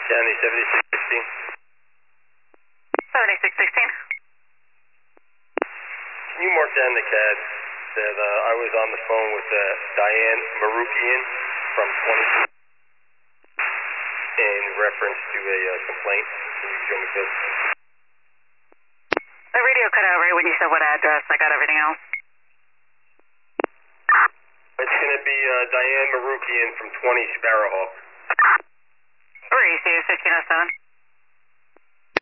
County 7616. 7616. Can you mark down the CAD that I was on the phone with Diane Marukian from 22 in reference to a complaint? Can you show me this? The radio cut out right when you said what address. I got everything else. It's going to be Diane Marukian from 20 Sparrowhawk. Where are you, Steve? 1507?